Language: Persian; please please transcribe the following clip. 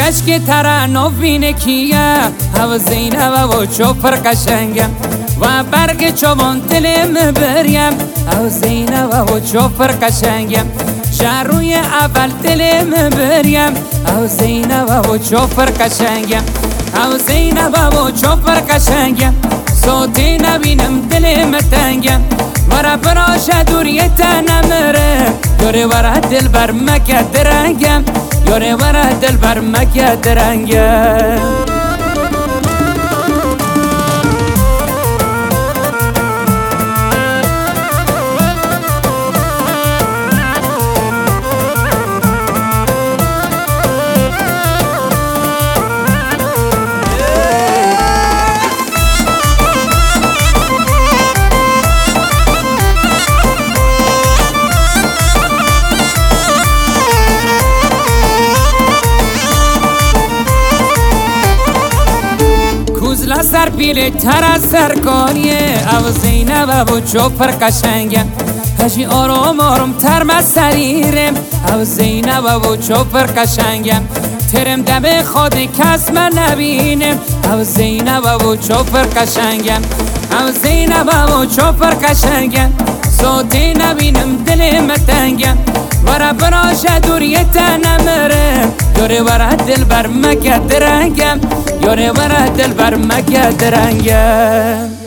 کشک ترنم بینه کیه او زینب و چوپر قشنگه و برگ چوبان دلم بریم او زینب و چوپر قشنگه شهروی اول دلم بریم او زینب و چوپر قشنگه او زینب و چوپر قشنگه صوتی نبینم دلم تنگه ورا براش دوریت نمره یوره ورا دل بر مکه درنگم یوره ورا دل بر مکه درنگم سر پیل تر از سرکانیه او زینب و چوپر قشنگه هجی آرام آرام تر مسریرم او زینب و چوپر قشنگه ترم دم خود کس من نبینم او زینب و چوپر قشنگه او زینب و چوپر قشنگه صوتی نبینم دلم تنگه ورا براش دوریت نمره یوره ورا دل بر مکه درنگم یوره ورا دل بر مکه درنگم